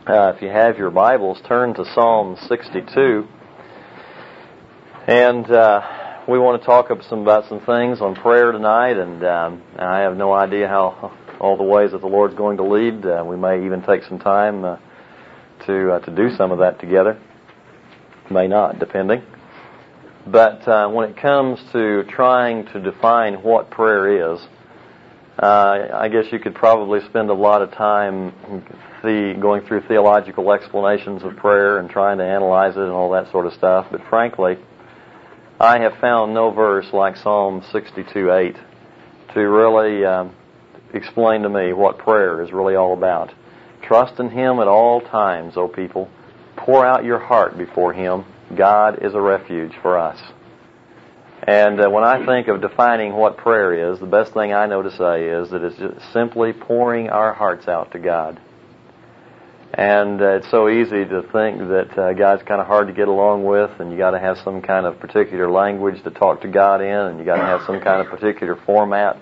If you have your Bibles, turn to Psalm 62. And we want to talk about some things on prayer tonight. And I have no idea how all the ways that the Lord's going to lead. We may even take some time to do some of that together. May not, depending. But when it comes to trying to define what prayer is, I guess you could probably spend a lot of time going through theological explanations of prayer and trying to analyze it and all that sort of stuff. But frankly, I have found no verse like Psalm 62:8 to really explain to me what prayer is really all about. Trust in Him at all times, O people. Pour out your heart before Him. God is a refuge for us. And when I think of defining what prayer is, the best thing I know to say is that it's just simply pouring our hearts out to God. And it's so easy to think that God's kind of hard to get along with, and you got to have some kind of particular language to talk to God in, and you got to have some kind of particular format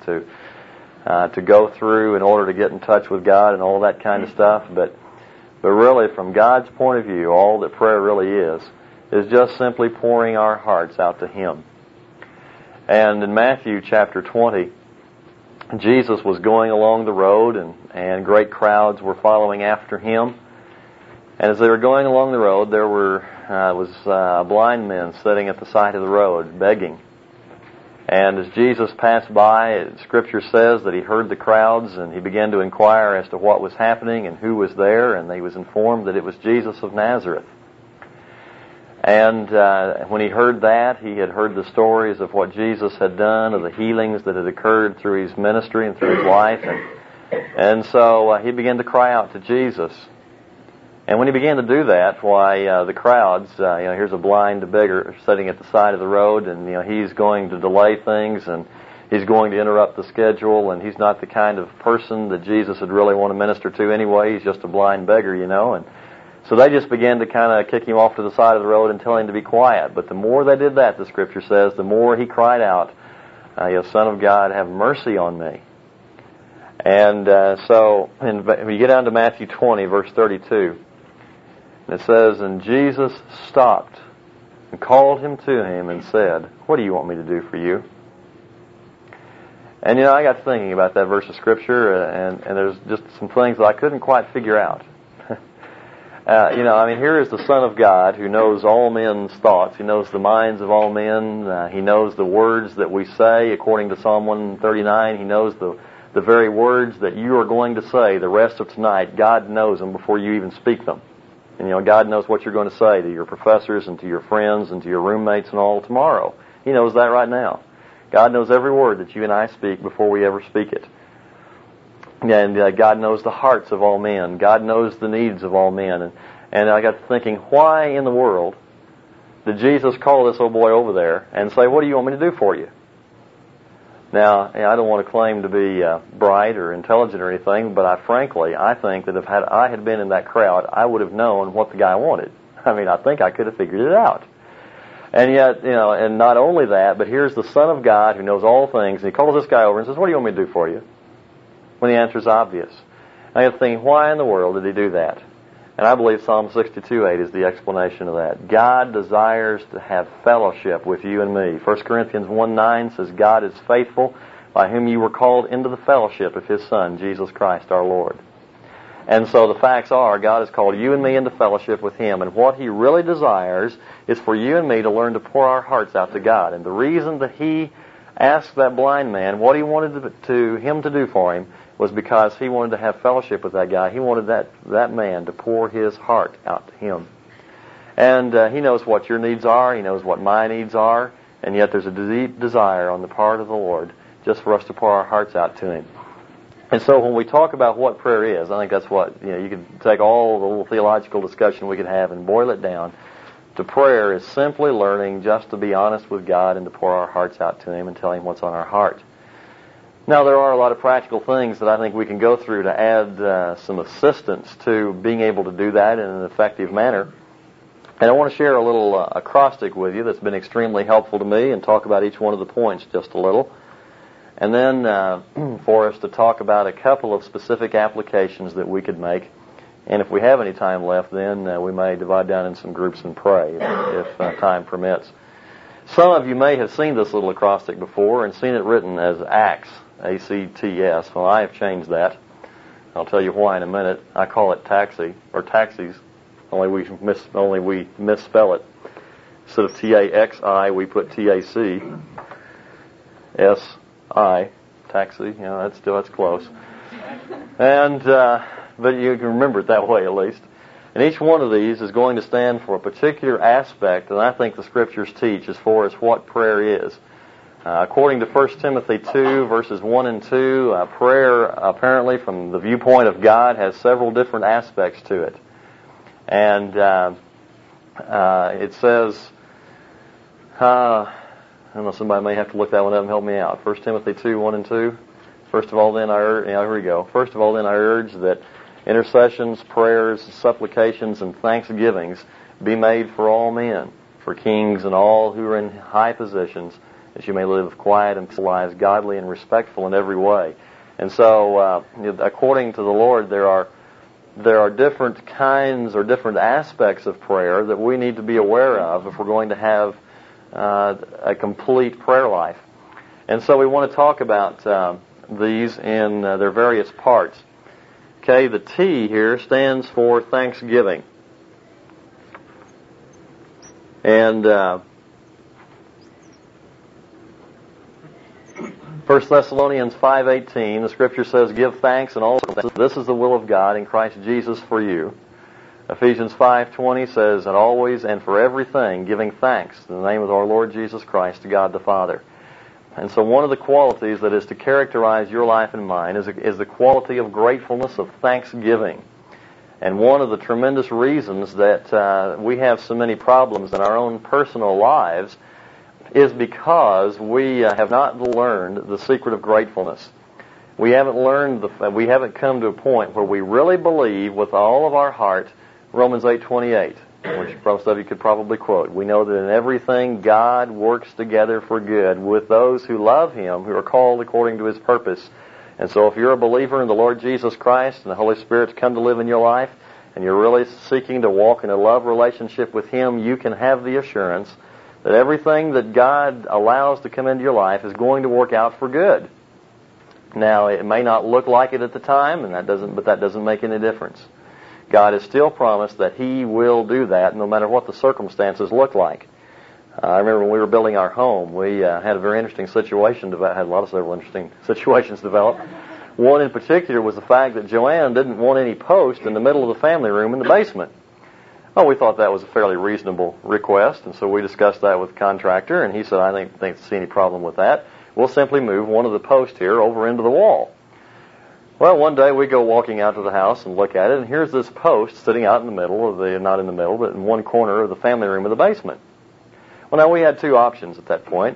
to go through in order to get in touch with God and all that kind of stuff. But really, from God's point of view, all that prayer really is just simply pouring our hearts out to Him. And in Matthew chapter 20, Jesus was going along the road, and great crowds were following after Him. And as they were going along the road, there was blind men sitting at the side of the road, begging. And as Jesus passed by, Scripture says that He heard the crowds, and He began to inquire as to what was happening and who was there, and He was informed that it was Jesus of Nazareth. And when He heard that, He had heard the stories of what Jesus had done, of the healings that had occurred through His ministry and through His life. And so He began to cry out to Jesus. And when He began to do that, why, the crowds, here's a blind beggar sitting at the side of the road, and, he's going to delay things, and he's going to interrupt the schedule, and he's not the kind of person that Jesus would really want to minister to anyway. He's just a blind beggar, and so they just began to kind of kick him off to the side of the road and tell him to be quiet. But the more they did that, the Scripture says, the more he cried out, Son of God, have mercy on me. And so when you get down to Matthew 20, verse 32, it says, And Jesus stopped and called him to Him and said, What do you want me to do for you? And I got thinking about that verse of Scripture, and there's just some things that I couldn't quite figure out. Here is the Son of God who knows all men's thoughts. He knows the minds of all men. He knows the words that we say. According to Psalm 139, He knows the very words that you are going to say the rest of tonight. God knows them before you even speak them. And, God knows what you're going to say to your professors and to your friends and to your roommates and all tomorrow. He knows that right now. God knows every word that you and I speak before we ever speak it. And God knows the hearts of all men. God knows the needs of all men. And I got to thinking, why in the world did Jesus call this old boy over there and say, What do you want me to do for you? Now, I don't want to claim to be bright or intelligent or anything, but I think that if I had been in that crowd, I would have known what the guy wanted. I think I could have figured it out. And yet, and not only that, but here's the Son of God who knows all things, and He calls this guy over and says, What do you want me to do for you? When the answer is obvious. I got to think, why in the world did He do that? And I believe Psalm 62:8 is the explanation of that. God desires to have fellowship with you and me. 1 Corinthians 1:9 says, God is faithful, by whom you were called into the fellowship of His Son, Jesus Christ our Lord. And so the facts are, God has called you and me into fellowship with Him. And what He really desires is for you and me to learn to pour our hearts out to God. And the reason that He asked that blind man what He wanted him to do for him was because He wanted to have fellowship with that guy. He wanted that man to pour his heart out to Him. And He knows what your needs are. He knows what my needs are. And yet there's a deep desire on the part of the Lord just for us to pour our hearts out to Him. And so when we talk about what prayer is, I think that's what, you could take all the little theological discussion we could have and boil it down to prayer is simply learning just to be honest with God and to pour our hearts out to Him and tell Him what's on our heart. Now, there are a lot of practical things that I think we can go through to add some assistance to being able to do that in an effective manner. And I want to share a little acrostic with you that's been extremely helpful to me and talk about each one of the points just a little. And then for us to talk about a couple of specific applications that we could make And if we have any time left, then we may divide down in some groups and pray if time permits. Some of you may have seen this little acrostic before and seen it written as ACTS, A-C-T-S. Well, I have changed that. I'll tell you why in a minute. I call it taxi, or taxis, only we misspell it. Instead of T-A-X-I, we put T-A-C-S-I, taxi. That's close. And but you can remember it that way at least. And each one of these is going to stand for a particular aspect that I think the Scriptures teach as far as what prayer is. According to 1 Timothy 2, verses 1 and 2, prayer, apparently from the viewpoint of God, has several different aspects to it. And it says, I don't know, somebody may have to look that one up and help me out. 1 Timothy 2, 1 and 2. First of all, then, here we go. First of all, then, I urge that intercessions, prayers, supplications, and thanksgivings be made for all men, for kings and all who are in high positions, that you may live quiet and peaceful lives, godly and respectful in every way. And so, according to the Lord, there are different kinds or different aspects of prayer that we need to be aware of if we're going to have a complete prayer life. And so we want to talk about these in their various parts. Okay, the T here stands for thanksgiving. And 1 Thessalonians 5:18, the Scripture says, give thanks in all things. This is the will of God in Christ Jesus for you. Ephesians 5:20 says, and always and for everything giving thanks in the name of our Lord Jesus Christ to God the Father. And so one of the qualities that is to characterize your life and mine is the quality of gratefulness, of thanksgiving. And one of the tremendous reasons that we have so many problems in our own personal lives is because we have not learned the secret of gratefulness. We haven't we haven't come to a point where we really believe with all of our heart Romans 8:28, which most of you could probably quote. We know that in everything God works together for good with those who love Him, who are called according to His purpose. And so if you're a believer in the Lord Jesus Christ and the Holy Spirit's come to live in your life, and you're really seeking to walk in a love relationship with Him, you can have the assurance that everything that God allows to come into your life is going to work out for good. Now, it may not look like it at the time, but that doesn't make any difference. God has still promised that He will do that no matter what the circumstances look like. I remember when we were building our home, we had a very interesting situation, several interesting situations develop. One in particular was the fact that Joanne didn't want any post in the middle of the family room in the basement. Well, we thought that was a fairly reasonable request, and so we discussed that with the contractor, and he said, I don't see any problem with that. We'll simply move one of the posts here over into the wall. Well, one day we go walking out to the house and look at it, and here's this post sitting out in the middle not in the middle, but in one corner of the family room of the basement. Well, now we had two options at that point.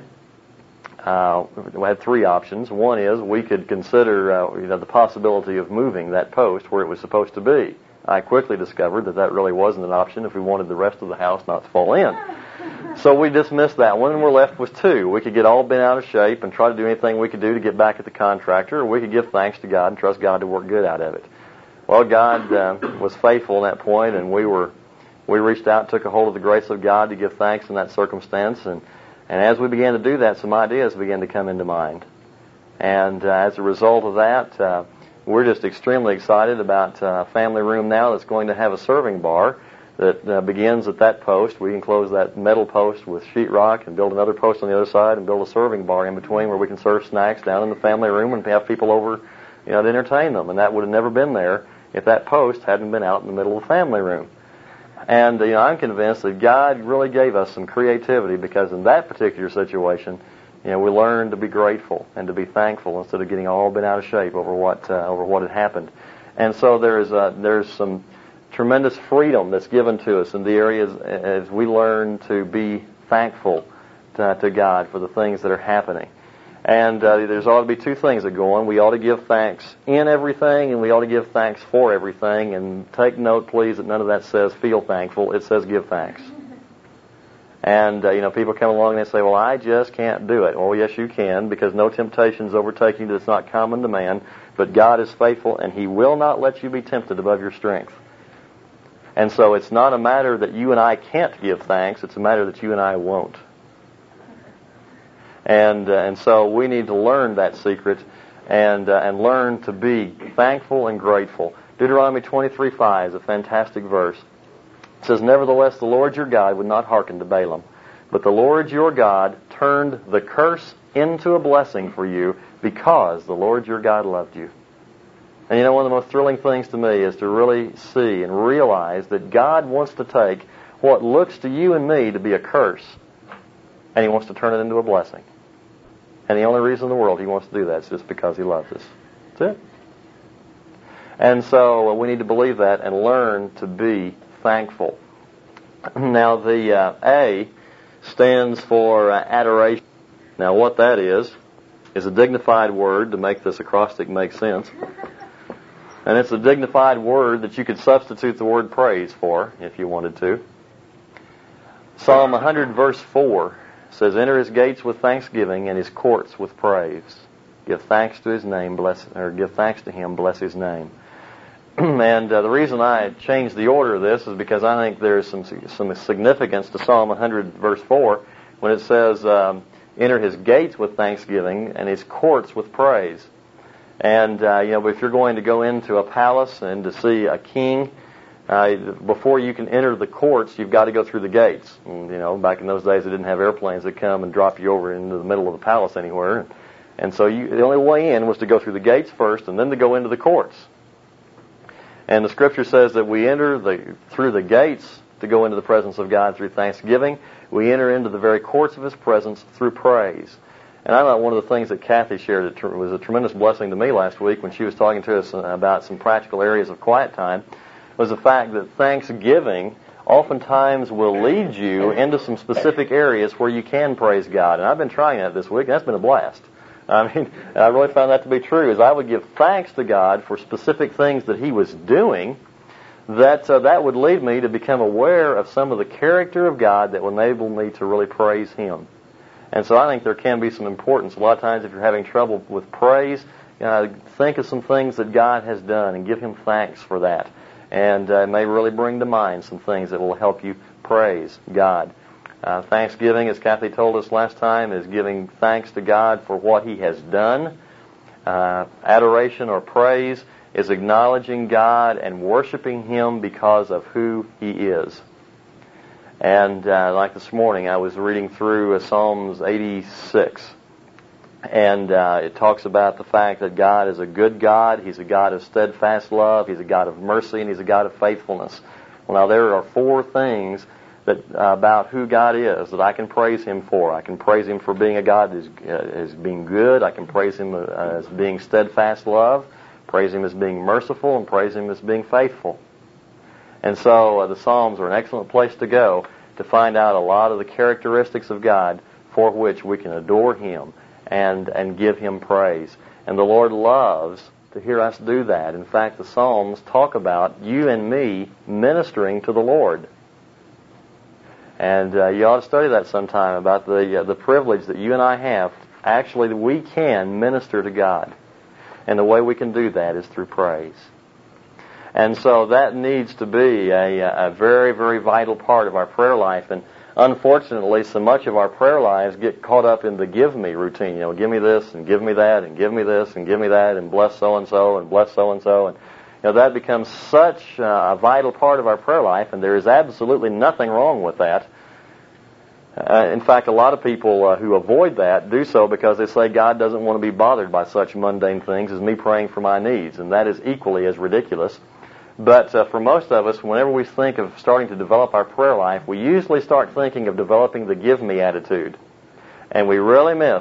We had three options. One is we could consider the possibility of moving that post where it was supposed to be. I quickly discovered that really wasn't an option if we wanted the rest of the house not to fall in. So we dismissed that one, and we're left with two. We could get all bent out of shape and try to do anything we could do to get back at the contractor, or we could give thanks to God and trust God to work good out of it. Well, God was faithful at that point, and we reached out and took a hold of the grace of God to give thanks in that circumstance, and as we began to do that, some ideas began to come into mind. And as a result of that, we're just extremely excited about a family room now that's going to have a serving bar that begins at that post. We can close that metal post with sheetrock and build another post on the other side and build a serving bar in between where we can serve snacks down in the family room and have people over, to entertain them. And that would have never been there if that post hadn't been out in the middle of the family room. And I'm convinced that God really gave us some creativity, because in that particular situation, we learned to be grateful and to be thankful instead of getting all bent out of shape over what had happened. And so there's some tremendous freedom that's given to us in the areas as we learn to be thankful to God for the things that are happening. And there's ought to be two things that go on. We ought to give thanks in everything, and we ought to give thanks for everything. And take note, please, that none of that says feel thankful. It says give thanks. And, people come along and they say, well, I just can't do it. Well, yes, you can, because no temptation is overtaking you that's not common to man. But God is faithful, and He will not let you be tempted above your strength. And so it's not a matter that you and I can't give thanks. It's a matter that you and I won't. And so we need to learn that secret and learn to be thankful and grateful. Deuteronomy 23:5 is a fantastic verse. It says, "Nevertheless, the Lord your God would not hearken to Balaam, but the Lord your God turned the curse into a blessing for you because the Lord your God loved you." And you know, one of the most thrilling things to me is to really see and realize that God wants to take what looks to you and me to be a curse, and He wants to turn it into a blessing. And the only reason in the world He wants to do that is just because He loves us. That's it. And so we need to believe that and learn to be thankful. Now, the A stands for adoration. Now, what that is a dignified word to make this acrostic make sense. And it's a dignified word that you could substitute the word praise for if you wanted to. Psalm 100 verse 4 says, "Enter His gates with thanksgiving and His courts with praise. Give thanks to His name, give thanks to Him, bless His name." And the reason I changed the order of this is because I think there's some significance to Psalm 100 verse 4 when it says, "Enter His gates with thanksgiving and His courts with praise." And if you're going to go into a palace and to see a king, before you can enter the courts, you've got to go through the gates. And, back in those days, they didn't have airplanes that come and drop you over into the middle of the palace anywhere. And so the only way in was to go through the gates first and then to go into the courts. And the Scripture says that we enter through the gates to go into the presence of God through thanksgiving. We enter into the very courts of His presence through praise. And I thought one of the things that Kathy shared that was a tremendous blessing to me last week when she was talking to us about some practical areas of quiet time was the fact that thanksgiving oftentimes will lead you into some specific areas where you can praise God. And I've been trying that this week, and that's been a blast. I really found that to be true, as I would give thanks to God for specific things that He was doing, that would lead me to become aware of some of the character of God that will enable me to really praise Him. And so I think there can be some importance. A lot of times if you're having trouble with praise, think of some things that God has done and give Him thanks for that. And it may really bring to mind some things that will help you praise God. Thanksgiving, as Kathy told us last time, is giving thanks to God for what He has done. Adoration or praise is acknowledging God and worshiping Him because of who He is. And like this morning, I was reading through Psalms 86. And it talks about the fact that God is a good God. He's a God of steadfast love. He's a God of mercy, and He's a God of faithfulness. Well, now there are four things that about who God is that I can praise Him for. I can praise Him for being a God as being good. I can praise Him as being steadfast love, praise Him as being merciful, and praise Him as being faithful. And so the Psalms are an excellent place to go to find out a lot of the characteristics of God for which we can adore Him and give Him praise. And the Lord loves to hear us do that. In fact, the Psalms talk about you and me ministering to the Lord. And you ought to study that sometime about the privilege that you and I have. Actually, that we can minister to God. And the way we can do that is through praise. And so that needs to be a very, very vital part of our prayer life. And unfortunately, so much of our prayer lives get caught up in the give me routine. Give me this and give me that and give me this and give me that and bless so-and-so and bless so-and-so. And that becomes such a vital part of our prayer life, and there is absolutely nothing wrong with that. In fact, a lot of people who avoid that do so because they say God doesn't want to be bothered by such mundane things as me praying for my needs, and that is equally as ridiculous. But for most of us, whenever we think of starting to develop our prayer life, we usually start thinking of developing the give me attitude. And we really miss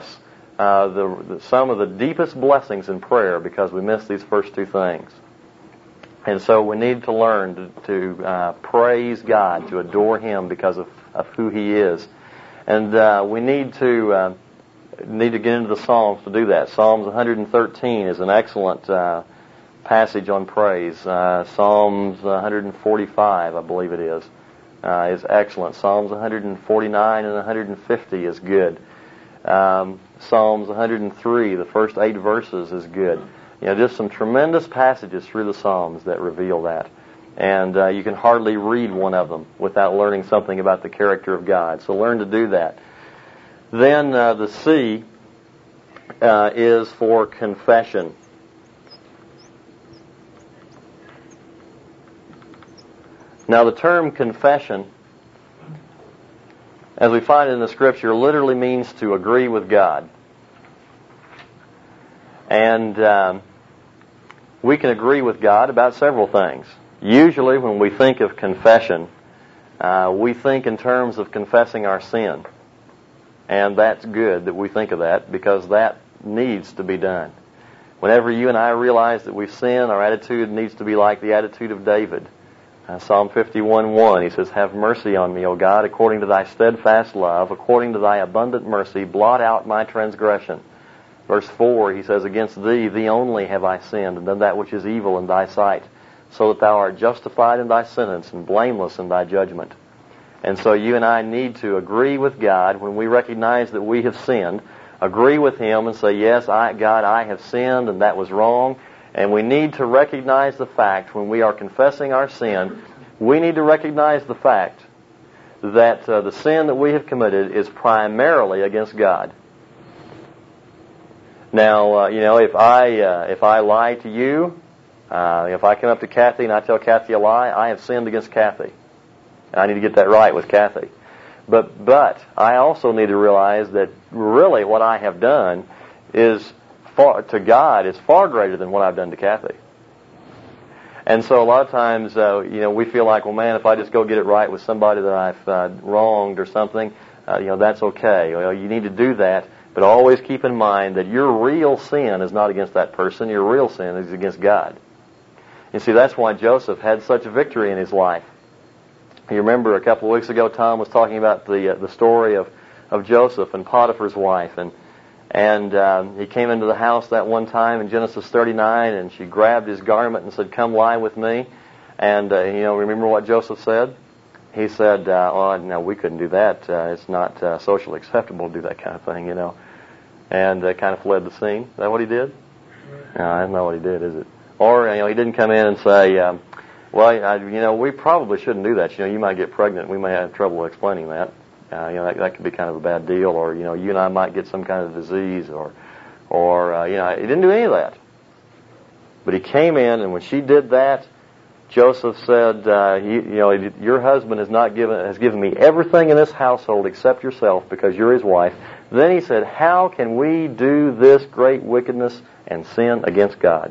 some of the deepest blessings in prayer because we miss these first two things. And so we need to learn to praise God, to adore Him because of who He is. And we need to get into the Psalms to do that. Psalms 113 is an excellent passage on praise. Psalms 145, I believe it is excellent. Psalms 149 and 150 is good. Psalms 103, the first 8 verses is good. Just some tremendous passages through the Psalms that reveal that. And you can hardly read one of them without learning something about the character of God. So learn to do that. Then the C is for confession. Now the term confession, as we find in the Scripture, literally means to agree with God. And we can agree with God about several things. Usually when we think of confession, we think in terms of confessing our sin. And that's good that we think of that, because that needs to be done. Whenever you and I realize that we've sinned, our attitude needs to be like the attitude of David. Psalm 51:1, he says, "Have mercy on me, O God, according to thy steadfast love, according to thy abundant mercy, blot out my transgression." Verse 4, he says, "Against thee, thee only have I sinned, and done that which is evil in thy sight, so that thou art justified in thy sentence, and blameless in thy judgment." And so you and I need to agree with God when we recognize that we have sinned. Agree with Him and say, "Yes, God, I have sinned, and that was wrong." And we need to recognize the fact, when we are confessing our sin, we need to recognize the fact that the sin that we have committed is primarily against God. Now, if I lie to you, if I come up to Kathy and I tell Kathy a lie, I have sinned against Kathy. And I need to get that right with Kathy. But I also need to realize that really what I have done is to God is far greater than what I've done to Kathy. And so a lot of times, we feel like, well, man, if I just go get it right with somebody that I've wronged or something, that's okay. Well, you need to do that, but always keep in mind that your real sin is not against that person. Your real sin is against God. You see, that's why Joseph had such a victory in his life. You remember a couple of weeks ago, Tom was talking about the story of Joseph and Potiphar's wife, and he came into the house that one time in Genesis 39, and she grabbed his garment and said, "Come lie with me." And, remember what Joseph said? He said, "Oh, no, we couldn't do that. It's not socially acceptable to do that kind of thing, And kind of fled the scene. Is that what he did? No, that's not what he did, is it? Or, he didn't come in and say, we probably shouldn't do that. You might get pregnant. We may have trouble explaining that. That could be kind of a bad deal, or you and I might get some kind of disease, or he didn't do any of that. But he came in, and when she did that, Joseph said, "Your husband has given me everything in this household except yourself, because you're his wife." Then he said, "How can we do this great wickedness and sin against God?"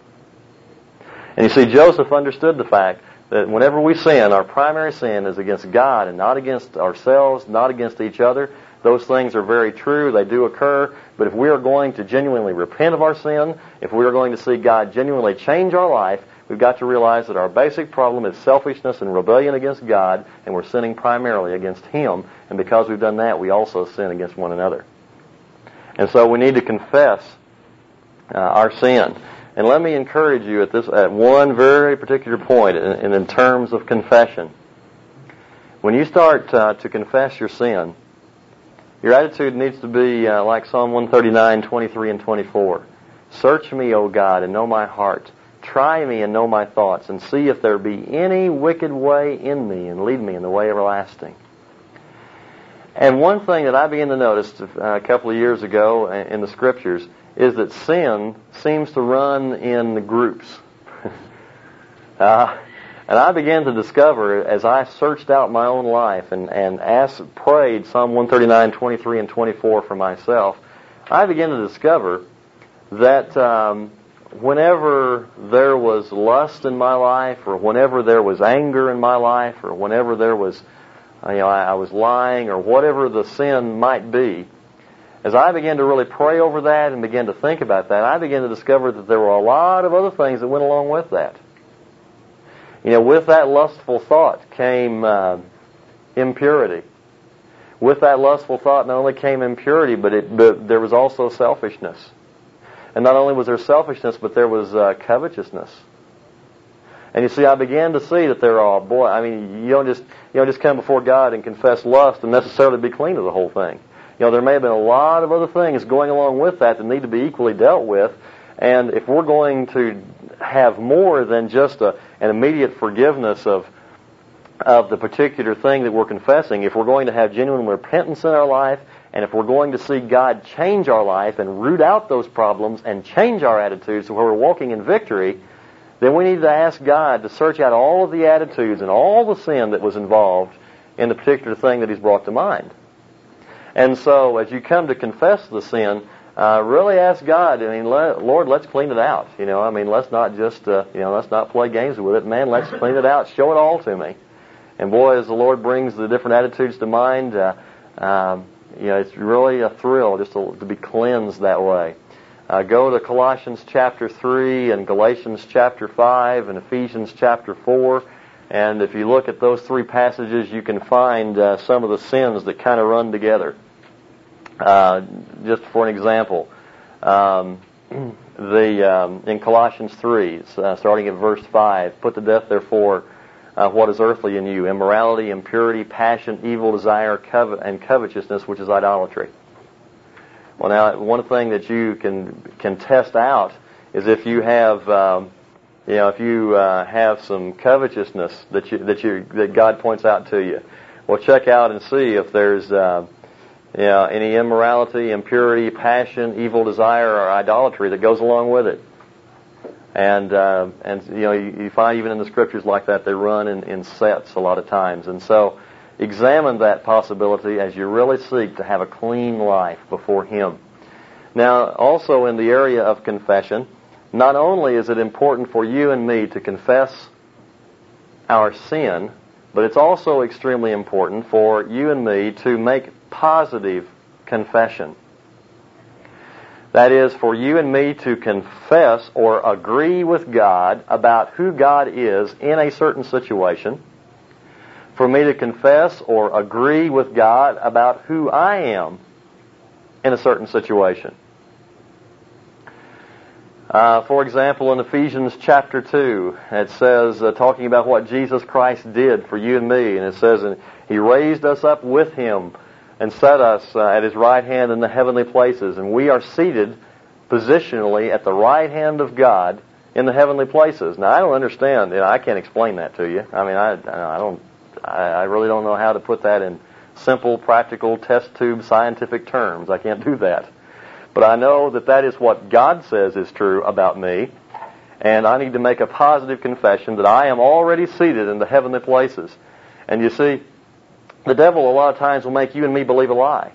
And you see, Joseph understood the fact that whenever we sin, our primary sin is against God and not against ourselves, not against each other. Those things are very true. They do occur. But if we are going to genuinely repent of our sin, if we are going to see God genuinely change our life, we've got to realize that our basic problem is selfishness and rebellion against God, and we're sinning primarily against Him. And because we've done that, we also sin against one another. And so we need to confess our sin. And let me encourage you at one very particular point, and in terms of confession. When you start to confess your sin, your attitude needs to be like Psalm 139, 23 and 24. "Search me, O God, and know my heart. Try me and know my thoughts, and see if there be any wicked way in me, and lead me in the way everlasting." And one thing that I began to notice a couple of years ago in the Scriptures is that sin seems to run in groups. And I began to discover, as I searched out my own life and prayed Psalm 139, 23, and 24 for myself, I began to discover that whenever there was lust in my life, or whenever there was anger in my life, or whenever there was, I was lying, or whatever the sin might be, as I began to really pray over that and began to think about that, I began to discover that there were a lot of other things that went along with that. With that lustful thought came impurity. With that lustful thought not only came impurity, but there was also selfishness. And not only was there selfishness, but there was covetousness. And you see, I began to see that you don't just come before God and confess lust and necessarily be clean of the whole thing. There may have been a lot of other things going along with that need to be equally dealt with. And if we're going to have more than just an immediate forgiveness of the particular thing that we're confessing, if we're going to have genuine repentance in our life, and if we're going to see God change our life and root out those problems and change our attitudes to where we're walking in victory, then we need to ask God to search out all of the attitudes and all the sin that was involved in the particular thing that He's brought to mind. And so, as you come to confess the sin, really ask God, Lord, let's clean it out. Let's not just, let's not play games with it. Man, let's clean it out. Show it all to me. And boy, as the Lord brings the different attitudes to mind, it's really a thrill just to be cleansed that way. Go to Colossians chapter 3 and Galatians chapter 5 and Ephesians chapter 4. And if you look at those three passages, you can find some of the sins that kind of run together. Just for an example, in Colossians 3, starting at verse 5, put to death, therefore, what is earthly in you: immorality, impurity, passion, evil desire, and covetousness, which is idolatry. Well, now, one thing that you can test out is if you have, have some covetousness that God points out to you. Well, check out and see if there's any immorality, impurity, passion, evil desire, or idolatry that goes along with it. And you find even in the Scriptures like that, they run in sets a lot of times. And so examine that possibility as you really seek to have a clean life before Him. Now, also in the area of confession, not only is it important for you and me to confess our sin, but it's also extremely important for you and me to make positive confession. That is, for you and me to confess or agree with God about who God is in a certain situation. For me to confess or agree with God about who I am in a certain situation. For example, in Ephesians chapter 2, it says, talking about what Jesus Christ did for you and me, and it says, and He raised us up with Him and set us at His right hand in the heavenly places. And we are seated positionally at the right hand of God in the heavenly places. Now, I don't understand. I can't explain that to you. I really don't know how to put that in simple, practical, test tube, scientific terms. I can't do that. But I know that that is what God says is true about me. And I need to make a positive confession that I am already seated in the heavenly places. And you see, the devil a lot of times will make you and me believe a lie.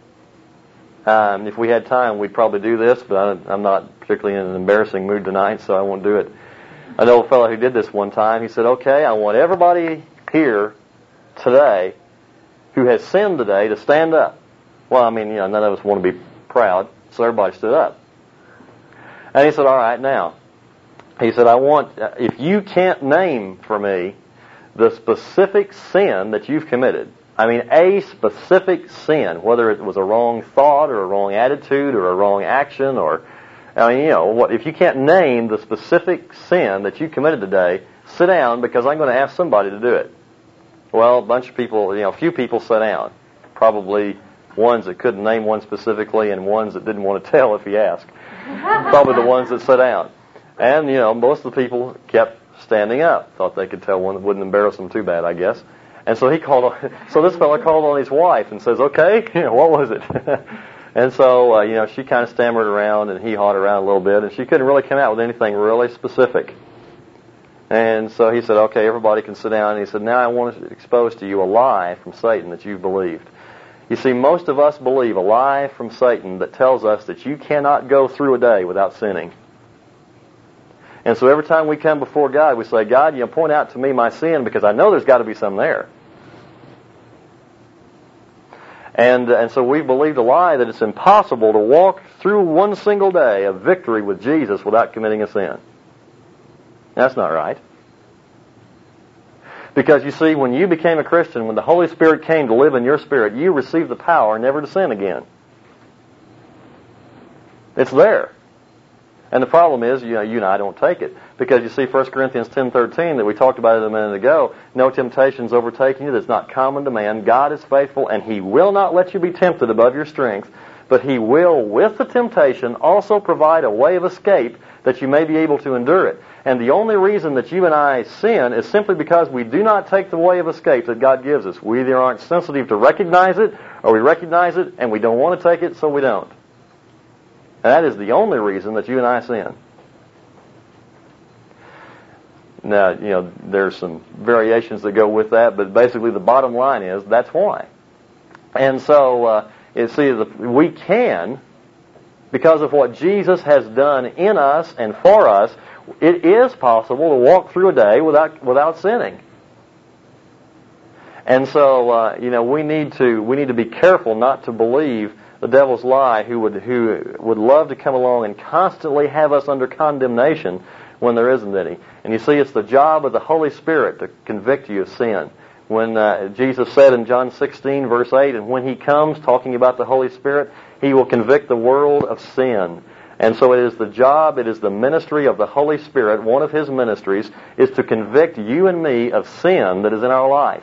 If we had time, we'd probably do this, but I'm not particularly in an embarrassing mood tonight, so I won't do it. I know a fellow who did this one time. He said, okay, I want everybody here today who has sinned today to stand up. Well, none of us want to be proud, so everybody stood up. And he said, all right, now, he said, if you can't name for me the specific sin that you've committed, a specific sin, whether it was a wrong thought or a wrong attitude or a wrong action if you can't name the specific sin that you committed today, sit down because I'm going to ask somebody to do it. Well, a bunch of people, a few people sat down. Probably ones that couldn't name one specifically and ones that didn't want to tell if he asked. Probably the ones that sat down. And, most of the people kept standing up. Thought they could tell one that wouldn't embarrass them too bad, I guess. And so so this fellow called on his wife and says, okay, what was it? And so, she kind of stammered around and he-hawed around a little bit, and she couldn't really come out with anything really specific. And so he said, okay, everybody can sit down. And he said, now I want to expose to you a lie from Satan that you've believed. You see, most of us believe a lie from Satan that tells us that you cannot go through a day without sinning. And so every time we come before God, we say, God, point out to me my sin because I know there's got to be some there. And so we believed a lie that it's impossible to walk through one single day of victory with Jesus without committing a sin. That's not right. Because you see, when you became a Christian, when the Holy Spirit came to live in your spirit, you received the power never to sin again. It's there. And the problem is, you and I don't take it. Because you see 1 Corinthians 10:13 that we talked about it a minute ago, no temptations overtaking you that's not common to man. God is faithful and He will not let you be tempted above your strength. but He will, with the temptation, also provide a way of escape that you may be able to endure it. And the only reason that you and I sin is simply because we do not take the way of escape that God gives us. We either aren't sensitive to recognize it, or we recognize it and we don't want to take it, so we don't. And that is the only reason that you and I sin. Now, there's some variations that go with that, but basically the bottom line is that's why. And so, we can, because of what Jesus has done in us and for us, it is possible to walk through a day without sinning. And so, we need to be careful not to believe the devil's lie, who would love to come along and constantly have us under condemnation when there isn't any. And you see, it's the job of the Holy Spirit to convict you of sin. When Jesus said in John 16, verse 8, and when He comes, talking about the Holy Spirit, He will convict the world of sin. And so it is the ministry of the Holy Spirit, one of His ministries, is to convict you and me of sin that is in our life.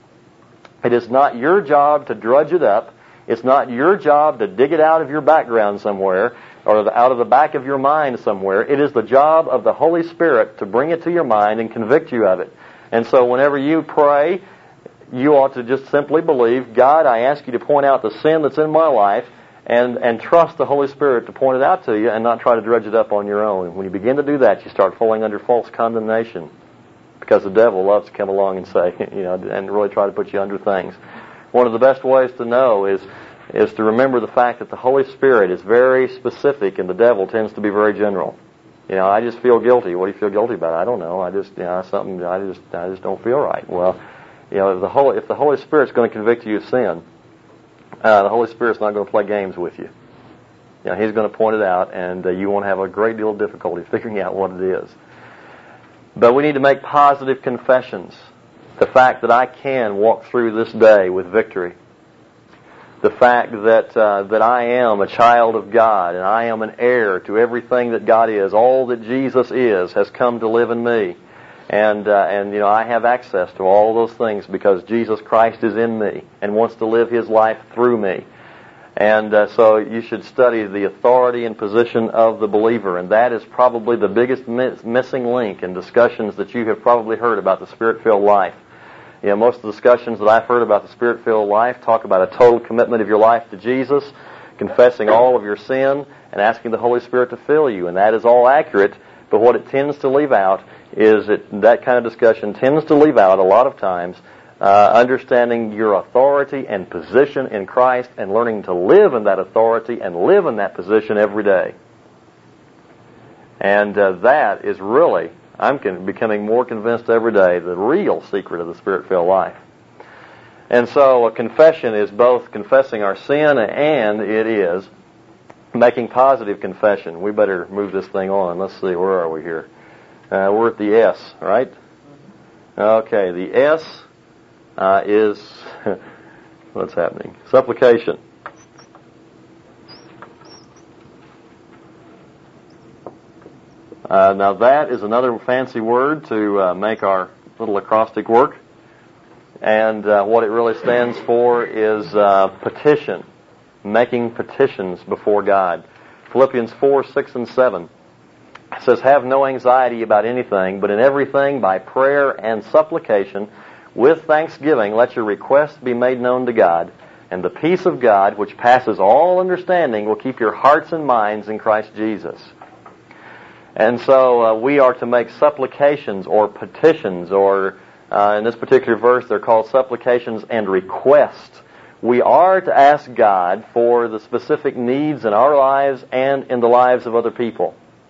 It is not your job to drudge it up. It's not your job to dig it out of your background somewhere, or out of the back of your mind somewhere. It is the job of the Holy Spirit to bring it to your mind and convict you of it. And so whenever you pray, you ought to just simply believe, God, I ask you to point out the sin that's in my life, and trust the Holy Spirit to point it out to you and not try to dredge it up on your own. When you begin to do that, you start falling under false condemnation, because the devil loves to come along and say, and really try to put you under things. One of the best ways to know is to remember the fact that the Holy Spirit is very specific and the devil tends to be very general. I just feel guilty. What do you feel guilty about? I don't know. I just don't feel right. Well, if the Holy Spirit's going to convict you of sin, the Holy Spirit's not going to play games with you. He's going to point it out, and you won't have a great deal of difficulty figuring out what it is. But we need to make positive confessions. The fact that I can walk through this day with victory. The fact that I am a child of God, and I am an heir to everything that God is. All that Jesus is has come to live in me. And I have access to all those things because Jesus Christ is in me and wants to live His life through me. And so you should study the authority and position of the believer, and that is probably the biggest missing link in discussions that you have probably heard about the Spirit-filled life. Most of the discussions that I've heard about the Spirit-filled life talk about a total commitment of your life to Jesus, confessing all of your sin, and asking the Holy Spirit to fill you. And that is all accurate, but what it tends to leave out is that kind of discussion tends to leave out a lot of times understanding your authority and position in Christ and learning to live in that authority and live in that position every day. And that is really, I'm becoming more convinced every day, the real secret of the Spirit-filled life. And so a confession is both confessing our sin and it is making positive confession. We better move this thing on. Let's see, where are we here? We're at the S, right? Okay, the S is, what's happening? Supplication. Now that is another fancy word to make our little acrostic work. And what it really stands for is petition, making petitions before God. Philippians 4, 6, and 7 says, have no anxiety about anything, but in everything by prayer and supplication, with thanksgiving, let your requests be made known to God, and the peace of God, which passes all understanding, will keep your hearts and minds in Christ Jesus. And so we are to make supplications or petitions, or in this particular verse they're called supplications and requests. We are to ask God for the specific needs in our lives and in the lives of other people.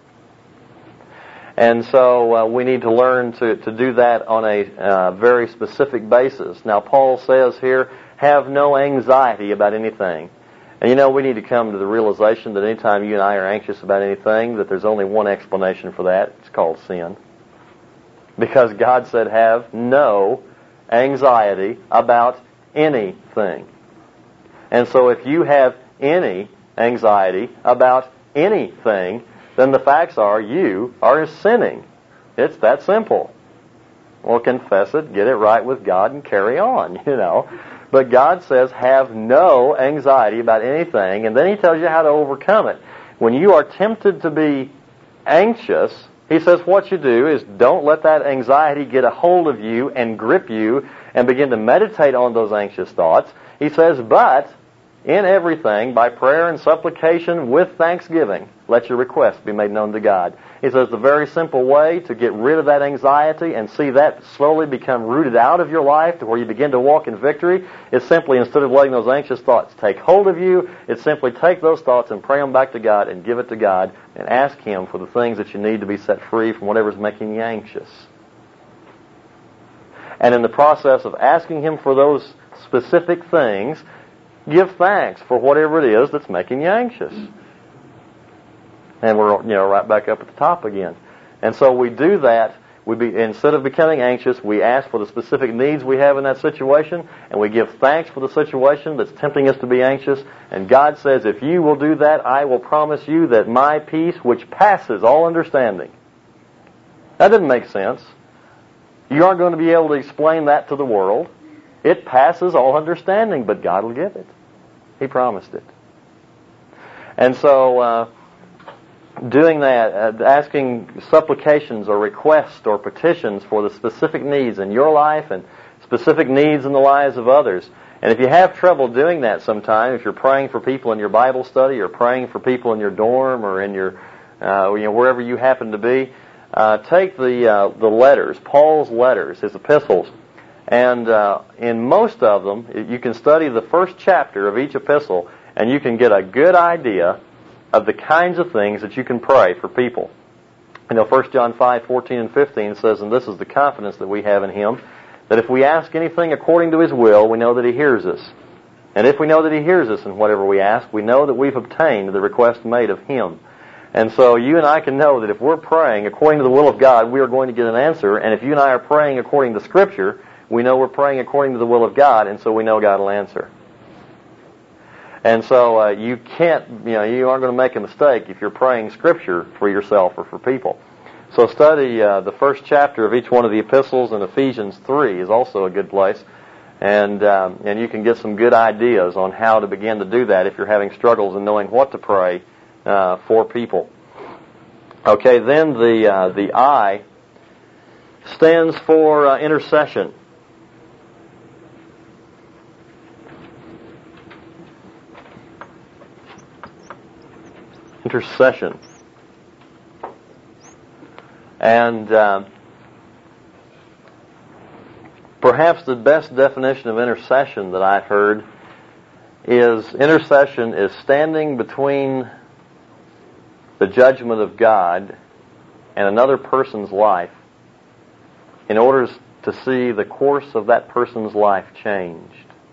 And so we need to learn to do that on a very specific basis. Now Paul says here, have no anxiety about anything. And we need to come to the realization that anytime you and I are anxious about anything, that there's only one explanation for that. It's called sin. Because God said have no anxiety about anything. And so if you have any anxiety about anything, then the facts are you are sinning. It's that simple. Well, confess it, get it right with God, and carry on, But God says, have no anxiety about anything, and then He tells you how to overcome it. When you are tempted to be anxious, He says what you do is don't let that anxiety get a hold of you and grip you and begin to meditate on those anxious thoughts. He says, but in everything, by prayer and supplication with thanksgiving, let your requests be made known to God. He says the very simple way to get rid of that anxiety and see that slowly become rooted out of your life to where you begin to walk in victory is simply, instead of letting those anxious thoughts take hold of you, it's simply take those thoughts and pray them back to God and give it to God and ask Him for the things that you need to be set free from whatever's making you anxious. And in the process of asking Him for those specific things, give thanks for whatever it is that's making you anxious. And we're right back up at the top again. And so we do that. Instead of becoming anxious, we ask for the specific needs we have in that situation, and we give thanks for the situation that's tempting us to be anxious. And God says, if you will do that, I will promise you that my peace, which passes all understanding. That didn't make sense. You aren't going to be able to explain that to the world. It passes all understanding, but God will give it. He promised it. And so, doing that, asking supplications or requests or petitions for the specific needs in your life and specific needs in the lives of others. And if you have trouble doing that sometime, if you're praying for people in your Bible study or praying for people in your dorm or in your, wherever you happen to be, take the letters, Paul's letters, his epistles, and in most of them, you can study the first chapter of each epistle, and you can get a good idea of the kinds of things that you can pray for people. 1 John 5:14 and 15 says, and this is the confidence that we have in Him, that if we ask anything according to His will, we know that He hears us. And if we know that He hears us in whatever we ask, we know that we've obtained the request made of Him. And so you and I can know that if we're praying according to the will of God, we are going to get an answer. And if you and I are praying according to Scripture, we know we're praying according to the will of God, and so we know God will answer. And so you can't, you aren't going to make a mistake if you're praying Scripture for yourself or for people. So study the first chapter of each one of the epistles, and Ephesians 3 is also a good place. And you can get some good ideas on how to begin to do that if you're having struggles in knowing what to pray for people. Okay, then the I stands for intercession. Intercession. And perhaps the best definition of intercession that I've heard is intercession is standing between the judgment of God and another person's life in order to see the course of that person's life changed.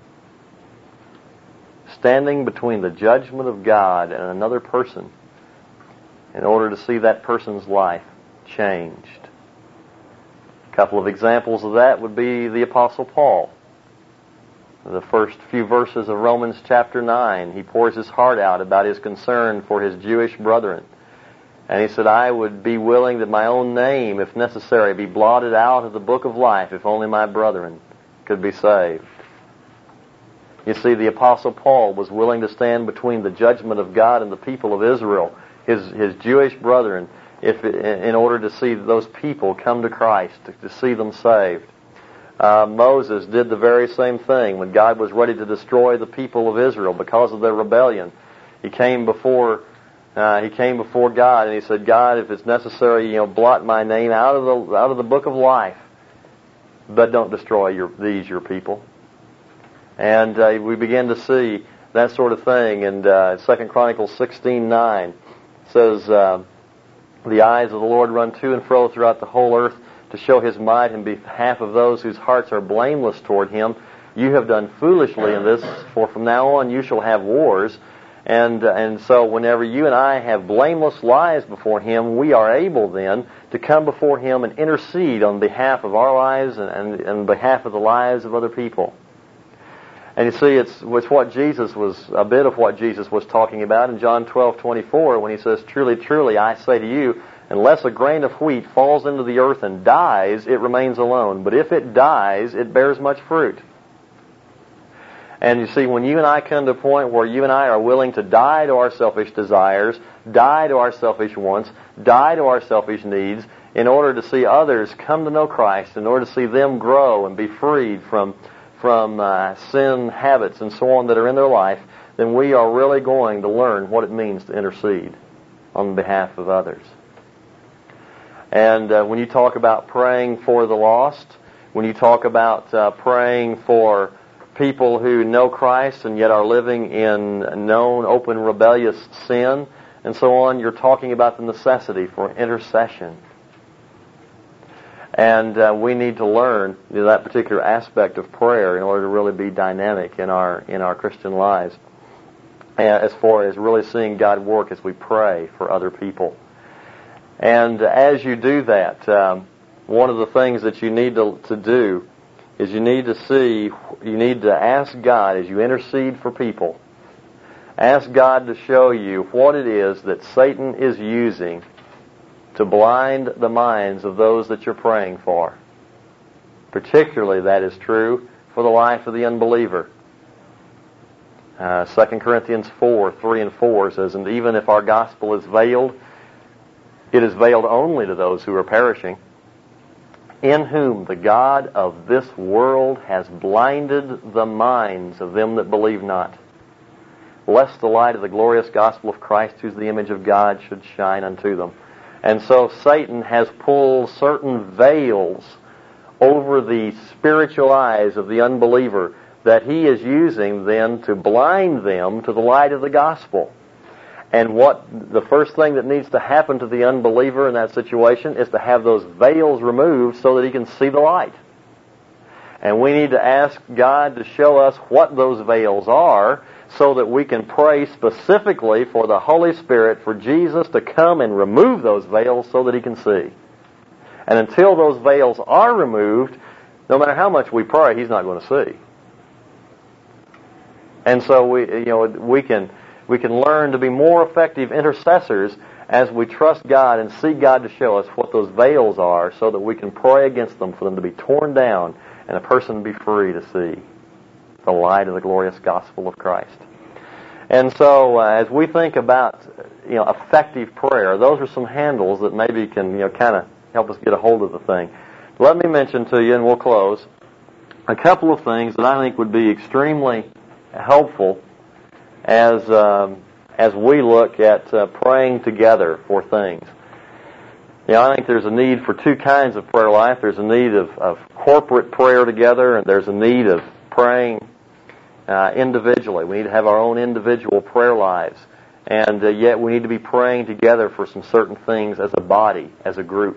Standing between the judgment of God and another person in order to see that person's life changed. A couple of examples of that would be the Apostle Paul. The first few verses of Romans chapter 9, he pours his heart out about his concern for his Jewish brethren. And he said, I would be willing that my own name, if necessary, be blotted out of the book of life if only my brethren could be saved. You see, the Apostle Paul was willing to stand between the judgment of God and the people of Israel, his Jewish brethren, in order to see those people come to Christ, to see them saved. Moses did the very same thing when God was ready to destroy the people of Israel because of their rebellion. He came before God and he said, God, if it's necessary, blot my name out of the book of life, but don't destroy your people. And we begin to see that sort of thing. And 2 Chronicles 16:9 says, the eyes of the Lord run to and fro throughout the whole earth to show His might in behalf of those whose hearts are blameless toward Him. You have done foolishly in this, for from now on you shall have wars. And so whenever you and I have blameless lives before Him, we are able then to come before Him and intercede on behalf of our lives and on behalf of the lives of other people. And you see, it's what Jesus was, a bit of what Jesus was talking about in John 12:24 when He says, truly, truly, I say to you, unless a grain of wheat falls into the earth and dies, it remains alone. But if it dies, it bears much fruit. And you see, when you and I come to a point where you and I are willing to die to our selfish desires, die to our selfish wants, die to our selfish needs, in order to see others come to know Christ, in order to see them grow and be freed from sin habits and so on that are in their life, then we are really going to learn what it means to intercede on behalf of others. And when you talk about praying for the lost, when you talk about praying for people who know Christ and yet are living in known, open, rebellious sin and so on, you're talking about the necessity for intercession. And we need to learn that particular aspect of prayer in order to really be dynamic in our Christian lives, as far as really seeing God work as we pray for other people. And as you do that, one of the things that you need to do is you need to ask God as you intercede for people, ask God to show you what it is that Satan is using to blind the minds of those that you're praying for. Particularly that is true for the life of the unbeliever. 2 Corinthians 4:3 and 4 says, "And even if our gospel is veiled, it is veiled only to those who are perishing, in whom the God of this world has blinded the minds of them that believe not, lest the light of the glorious gospel of Christ, who is the image of God, should shine unto them." And so Satan has pulled certain veils over the spiritual eyes of the unbeliever that he is using then to blind them to the light of the gospel. And the first thing that needs to happen to the unbeliever in that situation is to have those veils removed so that he can see the light. And we need to ask God to show us what those veils are so that we can pray specifically for the Holy Spirit, for Jesus to come and remove those veils so that he can see. And until those veils are removed, no matter how much we pray, he's not going to see. And so we can learn to be more effective intercessors as we trust God and seek God to show us what those veils are so that we can pray against them for them to be torn down and a person to be free to see the light of the glorious gospel of Christ. And so as we think about effective prayer, those are some handles that maybe can kind of help us get a hold of the thing. Let me mention to you, and we'll close, a couple of things that I think would be extremely helpful as we look at praying together for things. I think there's a need for two kinds of prayer life. There's a need of corporate prayer together, and there's a need of praying individually. We need to have our own individual prayer lives, and yet we need to be praying together for some certain things as a body, as a group.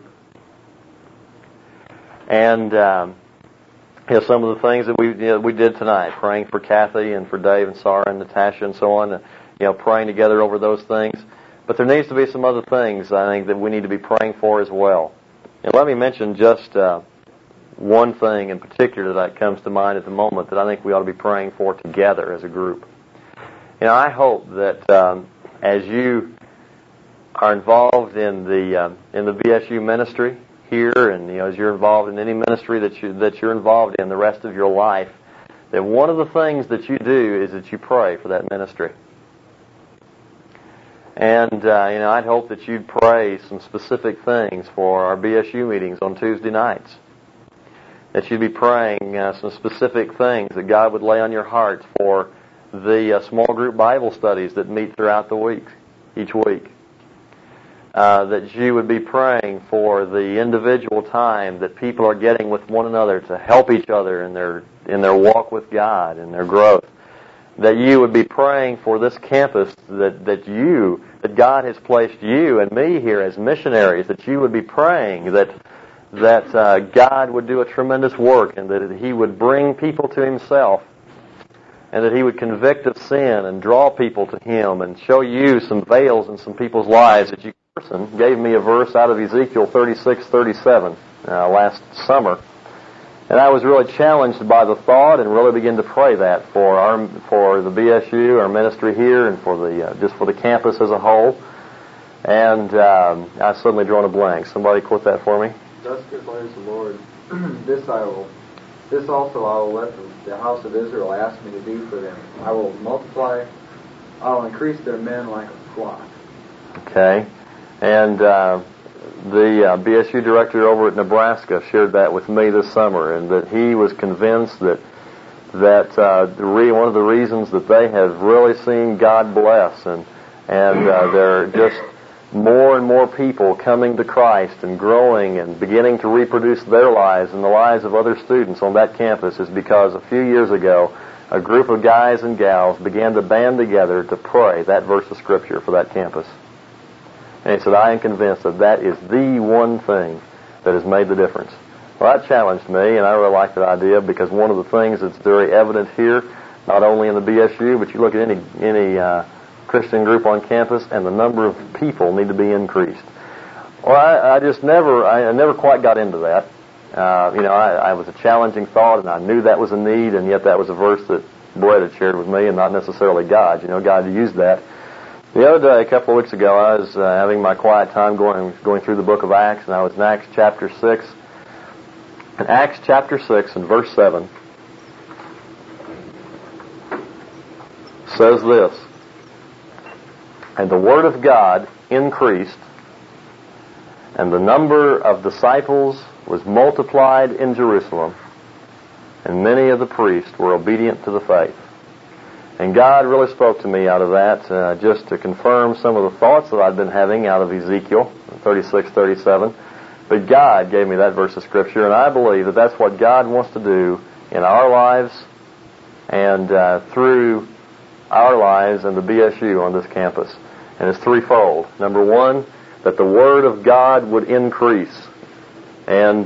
And some of the things that we did tonight, praying for Kathy and for Dave and Sarah and Natasha and so on, praying together over those things. But there needs to be some other things, I think, that we need to be praying for as well. And let me mention just one thing in particular that comes to mind at the moment that I think we ought to be praying for together as a group. I hope that as you are involved in the BSU ministry here, and as you're involved in any ministry that you're involved in the rest of your life, that one of the things that you do is that you pray for that ministry. And I'd hope that you'd pray some specific things for our BSU meetings on Tuesday nights. That you'd be praying some specific things that God would lay on your heart for the small group Bible studies that meet throughout the week, each week. That you would be praying for the individual time that people are getting with one another to help each other in their walk with God and their growth. That you would be praying for this campus that God has placed you and me here as missionaries. That you would be praying that God would do a tremendous work and that He would bring people to Himself, and that He would convict of sin and draw people to Him and show you some veils in some people's lives. That you person gave me a verse out of Ezekiel 36:37 last summer. And I was really challenged by the thought and really began to pray that for the BSU, our ministry here, and for the campus as a whole. And I've suddenly drawn a blank. Somebody quote that for me. Thus declares the Lord, this I will This also I will let the house of Israel ask me to do for them. I will increase their men like a flock. Okay. And the BSU director over at Nebraska shared that with me this summer, and that he was convinced that one of the reasons that they have really seen God bless, and there are just more and more people coming to Christ and growing and beginning to reproduce their lives and the lives of other students on that campus, is because a few years ago a group of guys and gals began to band together to pray that verse of Scripture for that campus. And he said, I am convinced that is the one thing that has made the difference. Well, that challenged me, and I really like that idea, because one of the things that's very evident here, not only in the BSU, but you look at any Christian group on campus, and the number of people need to be increased. Well, I never quite got into that. I was a challenging thought, and I knew that was a need, and yet that was a verse that Brett had shared with me, and not necessarily God. God used that. The other day, a couple of weeks ago, I was having my quiet time going through the book of Acts, and I was in Acts chapter 6. In Acts chapter 6 and verse 7 says this, and the word of God increased, and the number of disciples was multiplied in Jerusalem, and many of the priests were obedient to the faith. And God really spoke to me out of that, just to confirm some of the thoughts that I'd been having out of Ezekiel 36:37. But God gave me that verse of Scripture, and I believe that that's what God wants to do in our lives and through our lives and the BSU on this campus. And it's threefold. Number one, that the Word of God would increase. And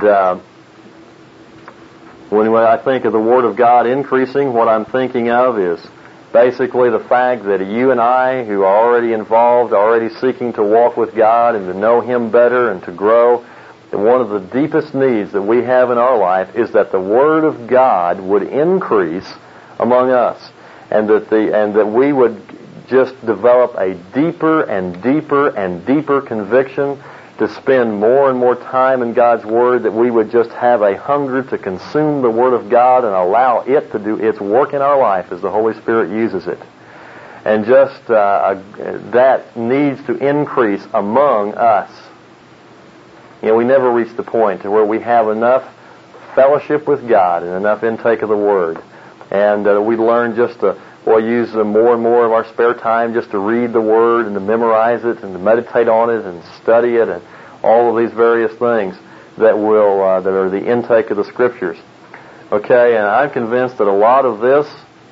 when I think of the Word of God increasing, what I'm thinking of is basically the fact that you and I, who are already involved, already seeking to walk with God and to know Him better and to grow, and one of the deepest needs that we have in our life is that the Word of God would increase among us, and that we would just develop a deeper and deeper and deeper conviction to spend more and more time in God's Word, that we would just have a hunger to consume the Word of God and allow it to do its work in our life as the Holy Spirit uses it. And just that needs to increase among us. We never reach the point to where we have enough fellowship with God and enough intake of the Word. And we learn just to use more and more of our spare time just to read the Word and to memorize it and to meditate on it and study it and all of these various things that are the intake of the Scriptures. Okay, and I'm convinced that a lot of this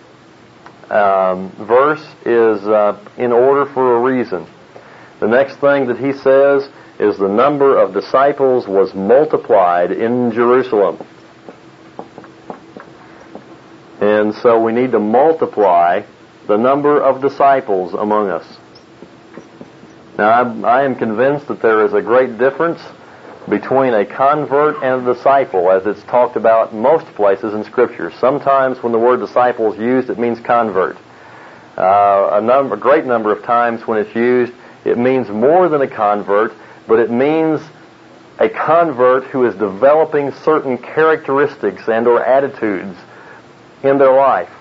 verse is in order for a reason. The next thing that he says is the number of disciples was multiplied in Jerusalem. And so we need to multiply the number of disciples among us. Now, I am convinced that there is a great difference between a convert and a disciple, as it's talked about most places in Scripture. Sometimes when the word disciple is used, it means convert. A great number of times when it's used, it means more than a convert, but it means a convert who is developing certain characteristics and or attitudes in their life.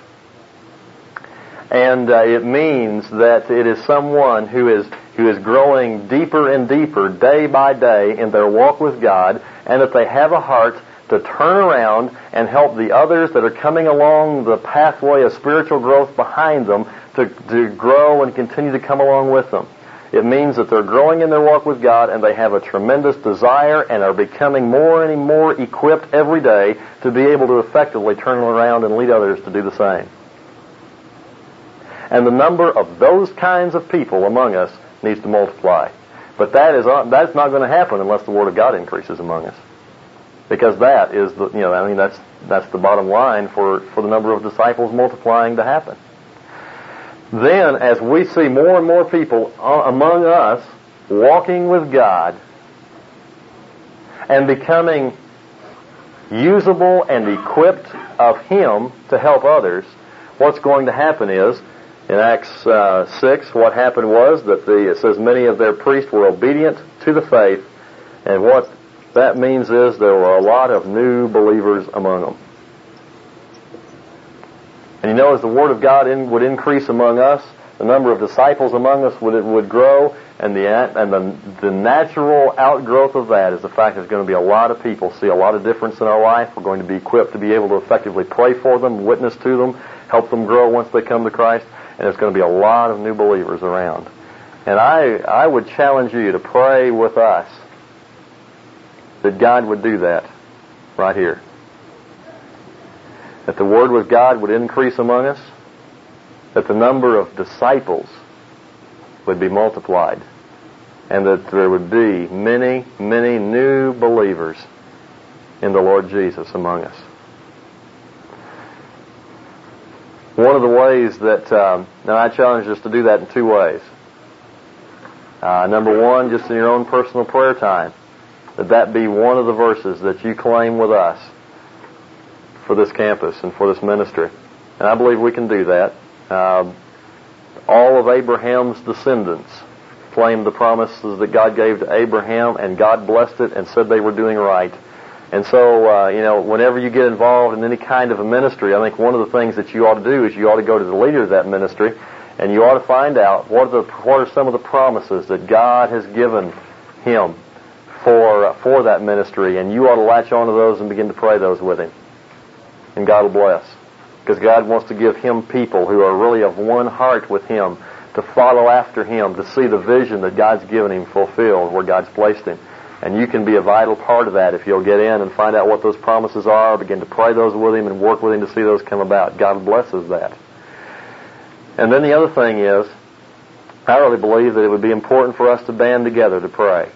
And it means that it is someone who is growing deeper and deeper day by day in their walk with God, and that they have a heart to turn around and help the others that are coming along the pathway of spiritual growth behind them to grow and continue to come along with them. It means that they're growing in their walk with God, and they have a tremendous desire and are becoming more and more equipped every day to be able to effectively turn around and lead others to do the same. And the number of those kinds of people among us needs to multiply. But that's not going to happen unless the Word of God increases among us. Because that is that's the bottom line for the number of disciples multiplying to happen. Then, as we see more and more people among us walking with God and becoming usable and equipped of Him to help others, what's going to happen is, in Acts 6, what happened was that it says many of their priests were obedient to the faith, and what that means is there were a lot of new believers among them. And as the Word of God would increase among us, the number of disciples among us would grow, and the natural outgrowth of that is the fact there's going to be a lot of people see a lot of difference in our life. We're going to be equipped to be able to effectively pray for them, witness to them, help them grow once they come to Christ, and there's going to be a lot of new believers around. And I would challenge you to pray with us that God would do that right here. That the Word with God would increase among us, that the number of disciples would be multiplied, and that there would be many, many new believers in the Lord Jesus among us. One of the ways that, now I challenge us to do that in two ways. Number one, just in your own personal prayer time, that be one of the verses that you claim with us for this campus and for this ministry. And I believe we can do that. All of Abraham's descendants claimed the promises that God gave to Abraham, and God blessed it and said they were doing right. And so, whenever you get involved in any kind of a ministry, I think one of the things that you ought to do is you ought to go to the leader of that ministry, and you ought to find out what are some of the promises that God has given him for that ministry, and you ought to latch on to those and begin to pray those with him. And God will bless. Because God wants to give him people who are really of one heart with him, to follow after him, to see the vision that God's given him fulfilled where God's placed him. And you can be a vital part of that if you'll get in and find out what those promises are, begin to pray those with him and work with him to see those come about. God blesses that. And then the other thing is, I really believe that it would be important for us to band together to pray.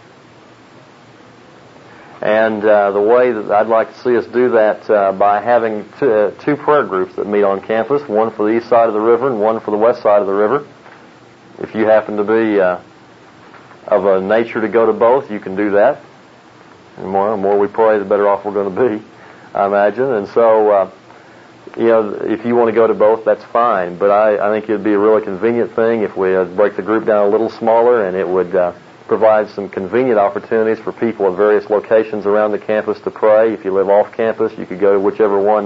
And the way that I'd like to see us do that by having two prayer groups that meet on campus, one for the east side of the river and one for the west side of the river. If you happen to be of a nature to go to both, you can do that. And the more we pray, the better off we're going to be, I imagine. And so, if you want to go to both, that's fine. But I think it would be a really convenient thing if we break the group down a little smaller, and it would provide some convenient opportunities for people at various locations around the campus to pray. If you live off campus, you could go to whichever one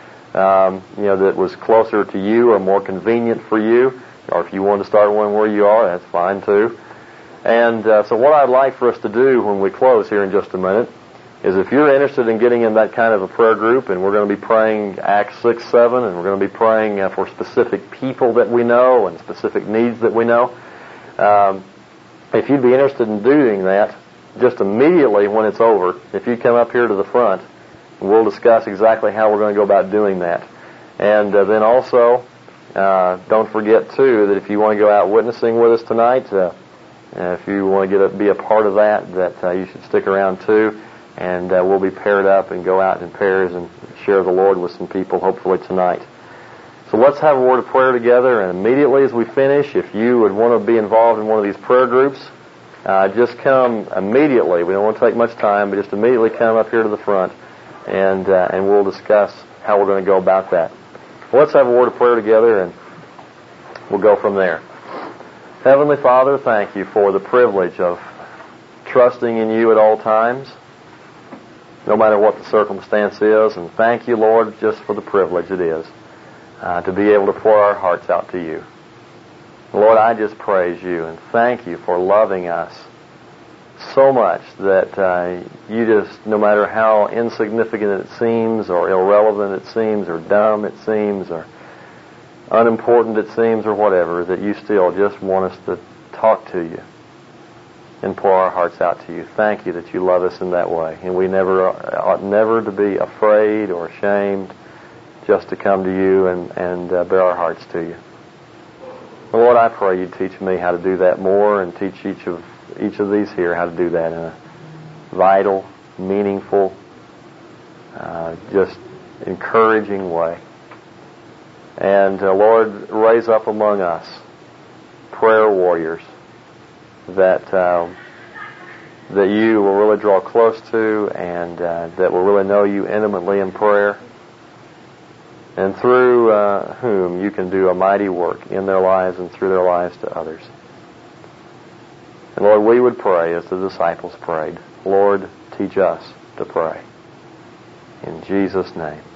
that was closer to you or more convenient for you. Or if you want to start one where you are, that's fine too. And so what I'd like for us to do when we close here in just a minute is, if you're interested in getting in that kind of a prayer group, and we're going to be praying Acts 6, 7, and we're going to be praying for specific people that we know and specific needs that we know, if you'd be interested in doing that, just immediately when it's over, if you come up here to the front, we'll discuss exactly how we're going to go about doing that. And then also, don't forget, too, that if you want to go out witnessing with us tonight, if you want to be a part of that you should stick around, too. And we'll be paired up and go out in pairs and share the Lord with some people, hopefully tonight. So let's have a word of prayer together, and immediately as we finish, if you would want to be involved in one of these prayer groups, just come immediately. We don't want to take much time, but just immediately come up here to the front, and we'll discuss how we're going to go about that. Well, let's have a word of prayer together, and we'll go from there. Heavenly Father, thank you for the privilege of trusting in you at all times, no matter what the circumstance is, and thank you, Lord, just for the privilege it is to be able to pour our hearts out to you. Lord, I just praise you and thank you for loving us so much that you just, no matter how insignificant it seems or irrelevant it seems or dumb it seems or unimportant it seems or whatever, that you still just want us to talk to you and pour our hearts out to you. Thank you that you love us in that way. And we ought never to be afraid or ashamed just to come to you and bear our hearts to you. Lord, I pray you'd teach me how to do that more, and teach each of these here how to do that in a vital, meaningful, just encouraging way. And Lord, raise up among us prayer warriors that you will really draw close to, and that will really know you intimately in prayer, and through whom you can do a mighty work in their lives and through their lives to others. And Lord, we would pray as the disciples prayed. Lord, teach us to pray. In Jesus' name.